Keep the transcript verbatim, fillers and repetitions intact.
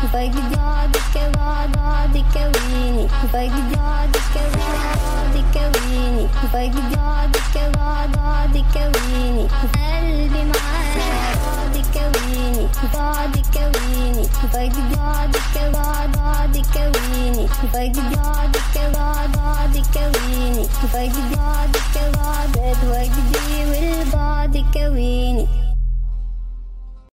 بغدادك بغدادك ويني بغدادك بغدادك ويني بغدادك بغدادك ويني قلبي معاك بغدادك ويني بغدادك ويني بغدادك بغدادك ويني بغدادك بغدادك ويني بغدادك بغداد وجدي والبعدك ويني